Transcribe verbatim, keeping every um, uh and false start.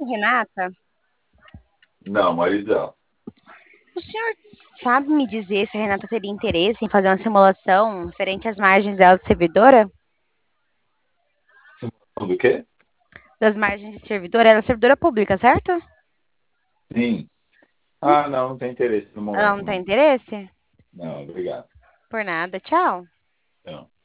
Renata, Não, marido dela. o senhor sabe me dizer se a Renata teria interesse em fazer uma simulação referente às margens dela de servidora? Simulação do quê? Das margens de servidora? Ela é servidora pública, certo? Sim. Hum, Ah, não, não tem interesse no Ela momento, não tem não. interesse? Não, obrigado. Por nada, tchau. Não.